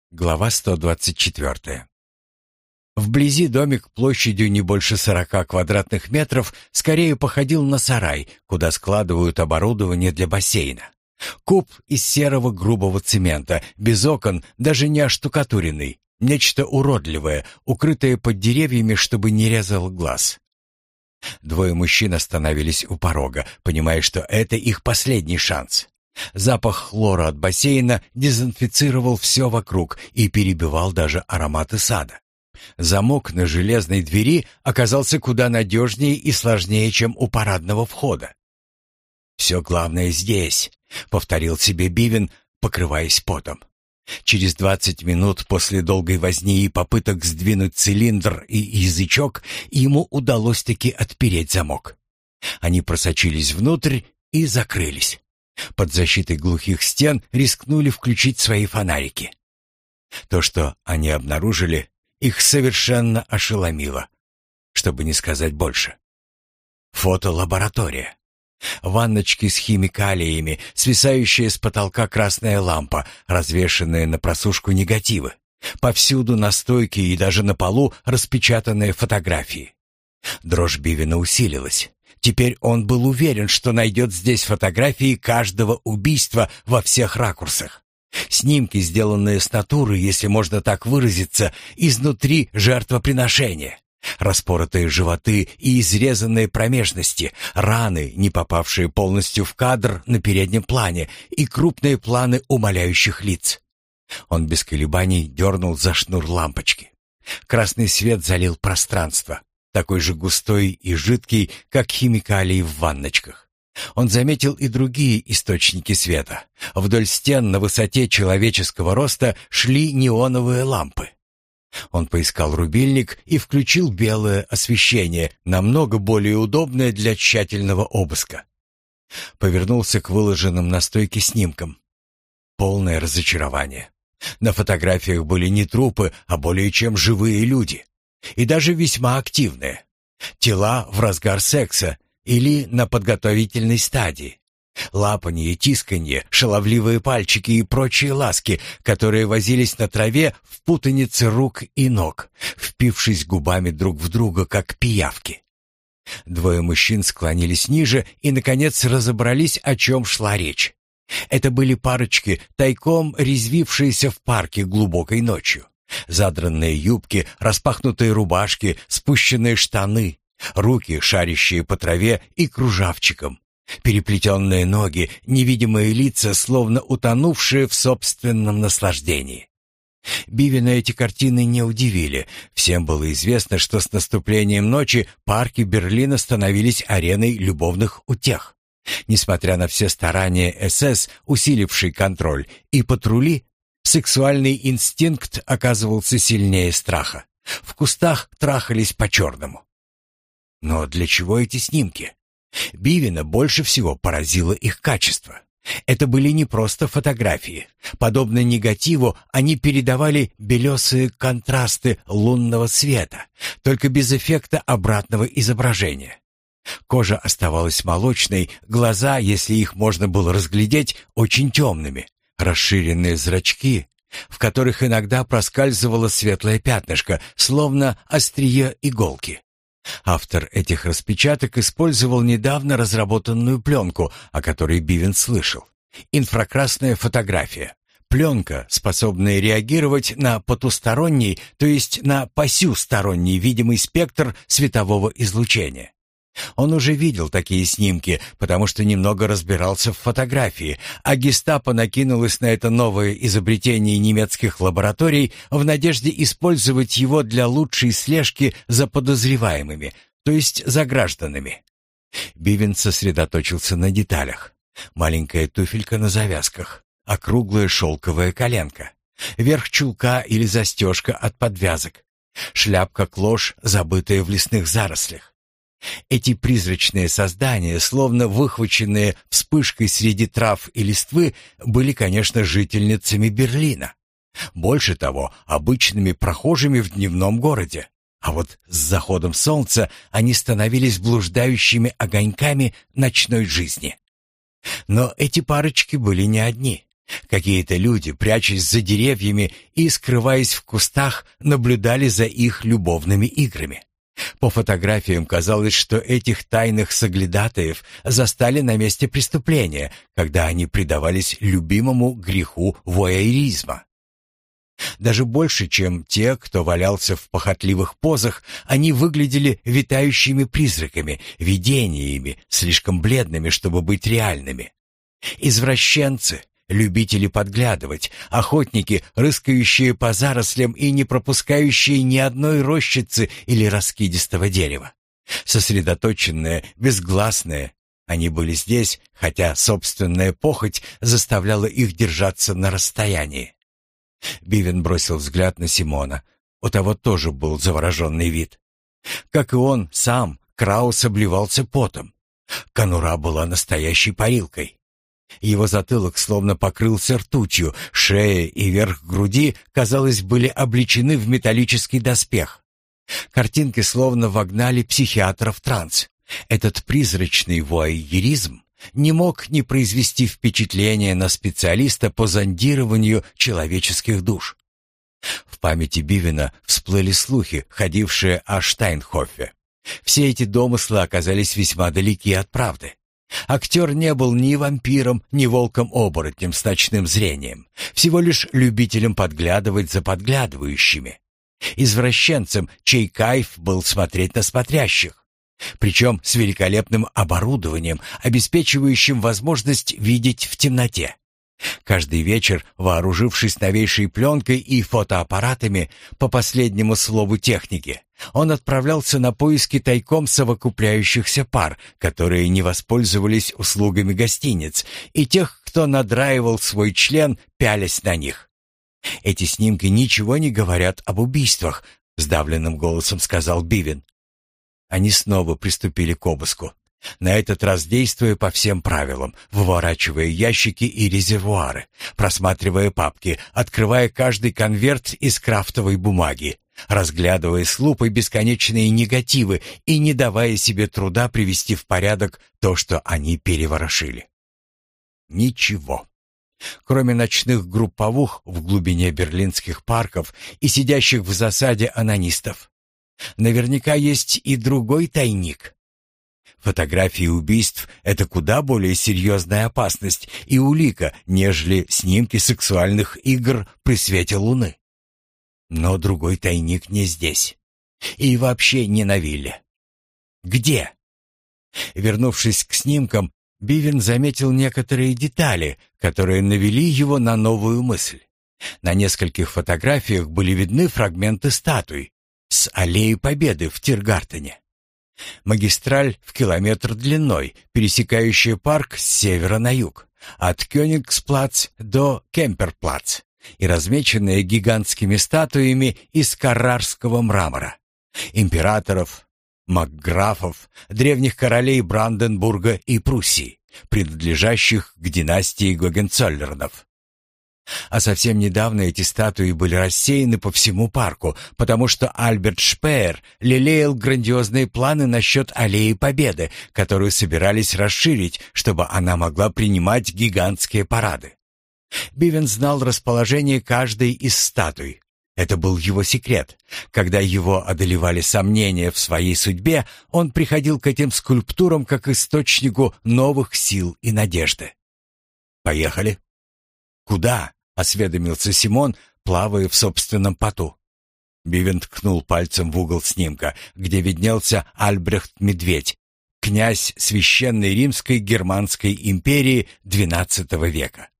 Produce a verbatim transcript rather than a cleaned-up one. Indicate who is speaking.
Speaker 1: Глава сто двадцать четыре. Вблизи домик площадью не больше сорока квадратных метров скорее походил на сарай, куда складывают оборудование для бассейна. Куб из серого грубого цемента, без окон, даже не оштукатуренный. Нечто уродливое, укрытое под деревьями, чтобы не резал глаз. Двое мужчин остановились у порога, понимая, что это их последний шанс. Запах хлора от бассейна дезинфицировал все вокруг и перебивал даже ароматы сада. Замок на железной двери оказался куда надежнее и сложнее, чем у парадного входа. «Все главное здесь», — повторил себе Бивен, покрываясь потом. Через двадцать минут после долгой возни и попыток сдвинуть цилиндр и язычок ему удалось-таки отпереть замок. Они просочились внутрь и закрылись. Под защитой глухих стен рискнули включить свои фонарики. То, что они обнаружили, их совершенно ошеломило, чтобы не сказать больше. Фотолаборатория. Ванночки с химикалиями, свисающая с потолка красная лампа, развешанные на просушку негативы. Повсюду на стойке и даже на полу распечатанные фотографии. Дрожь Бивена усилилась. Теперь он был уверен, что найдет здесь фотографии каждого убийства во всех ракурсах. Снимки, сделанные с натуры, если можно так выразиться, изнутри жертвоприношения. Распоротые животы и изрезанные промежности, раны, не попавшие полностью в кадр на переднем плане, и крупные планы умоляющих лиц. Он без колебаний дернул за шнур лампочки. Красный свет залил пространство, такой же густой и жидкий, как химикалии в ванночках. Он заметил и другие источники света. Вдоль стен на высоте человеческого роста шли неоновые лампы. Он поискал рубильник и включил белое освещение, намного более удобное для тщательного обыска. Повернулся к выложенным на стойке снимкам. Полное разочарование. На фотографиях были не трупы, а более чем живые люди. И даже весьма активные. Тела в разгар секса или на подготовительной стадии. Лапанье, тисканье, шаловливые пальчики и прочие ласки, которые возились на траве в путанице рук и ног, впившись губами друг в друга, как пиявки. Двое мужчин склонились ниже и, наконец, разобрались, о чем шла речь. Это были парочки, тайком резвившиеся в парке глубокой ночью. Задранные юбки, распахнутые рубашки, спущенные штаны, руки, шарящие по траве и кружавчиком. Переплетенные ноги, невидимые лица, словно утонувшие в собственном наслаждении. Бивена эти картины не удивили. Всем было известно, что с наступлением ночи парки Берлина становились ареной любовных утех. Несмотря на все старания эс эс, усиливший контроль, и патрули, сексуальный инстинкт оказывался сильнее страха. В кустах трахались по-черному. Но для чего эти снимки? Бивена больше всего поразило их качество. Это были не просто фотографии. Подобно негативу, они передавали белесые контрасты лунного света, только без эффекта обратного изображения. Кожа оставалась молочной, глаза, если их можно было разглядеть, очень темными, расширенные зрачки, в которых иногда проскальзывало светлое пятнышко, словно острие иголки. Автор этих распечаток использовал недавно разработанную пленку, о которой Бивен слышал. Инфракрасная фотография. Пленка, способная реагировать на потусторонний, то есть на посюсторонний видимый спектр светового излучения. Он уже видел такие снимки, потому что немного разбирался в фотографии, а гестапо накинулось на это новое изобретение немецких лабораторий в надежде использовать его для лучшей слежки за подозреваемыми, то есть за гражданами. Бивен сосредоточился на деталях. Маленькая туфелька на завязках, округлая шелковая коленка, верх чулка или застежка от подвязок, шляпка-клош, забытая в лесных зарослях. Эти призрачные создания, словно выхваченные вспышкой среди трав и листвы, были, конечно, жительницами Берлина. Больше того, обычными прохожими в дневном городе. А вот с заходом солнца они становились блуждающими огоньками ночной жизни. Но эти парочки были не одни. Какие-то люди, прячась за деревьями и скрываясь в кустах, наблюдали за их любовными играми. По фотографиям казалось, что этих тайных соглядатаев застали на месте преступления, когда они предавались любимому греху вуайеризма. Даже больше, чем те, кто валялся в похотливых позах, они выглядели витающими призраками, видениями, слишком бледными, чтобы быть реальными. Извращенцы, любители подглядывать, охотники, рыскающие по зарослям и не пропускающие ни одной рощицы или раскидистого дерева. Сосредоточенные, безгласные, они были здесь, хотя собственная похоть заставляла их держаться на расстоянии. Бивен бросил взгляд на Симона. У того тоже был завороженный вид. Как и он сам, Краус обливался потом. Конура была настоящей парилкой. Его затылок словно покрылся ртутью, шея и верх груди, казалось, были облечены в металлический доспех. Картинки словно вогнали психиатра в транс. Этот призрачный вуайеризм не мог не произвести впечатления на специалиста по зондированию человеческих душ. В памяти Бивена всплыли слухи, ходившие о Штайнхофе. Все эти домыслы оказались весьма далеки от правды. Актер не был ни вампиром, ни волком-оборотнем с ночным зрением, всего лишь любителем подглядывать за подглядывающими. Извращенцем, чей кайф был смотреть на смотрящих. Причем с великолепным оборудованием, обеспечивающим возможность видеть в темноте. Каждый вечер, вооружившись новейшей пленкой и фотоаппаратами, по последнему слову техники, он отправлялся на поиски тайком совокупляющихся пар, которые не воспользовались услугами гостиниц, и тех, кто надраивал свой член, пялясь на них. «Эти снимки ничего не говорят об убийствах», — сдавленным голосом сказал Бивен. Они снова приступили к обыску, на этот раз действуя по всем правилам, выворачивая ящики и резервуары, просматривая папки, открывая каждый конверт из крафтовой бумаги, разглядывая с лупой бесконечные негативы и не давая себе труда привести в порядок то, что они переворошили. Ничего. Кроме ночных групповух в глубине берлинских парков и сидящих в засаде анонистов. Наверняка есть и другой тайник. Фотографии убийств — это куда более серьезная опасность и улика, нежели снимки сексуальных игр при свете луны. Но другой тайник не здесь. И вообще не на вилле. Где? Вернувшись к снимкам, Бивен заметил некоторые детали, которые навели его на новую мысль. На нескольких фотографиях были видны фрагменты статуй с аллеи Победы в Тиргартене. Магистраль в километр длиной, пересекающая парк с севера на юг, от Кёнигсплац до Кемперплац, и размеченная гигантскими статуями из каррарского мрамора, императоров, макграфов, древних королей Бранденбурга и Пруссии, принадлежащих к династии Гогенцоллернов. А совсем недавно эти статуи были рассеяны по всему парку, потому что Альберт Шпеер лелеял грандиозные планы насчет аллеи Победы, которую собирались расширить, чтобы она могла принимать гигантские парады. Бивен знал расположение каждой из статуй. Это был его секрет. Когда его одолевали сомнения в своей судьбе, он приходил к этим скульптурам как источнику новых сил и надежды. «Поехали». «Куда?» — осведомился Симон, плавая в собственном поту. Бивен ткнул пальцем в угол снимка, где виднелся Альбрехт-Медведь, князь Священной Римской Германской империи двенадцатого века.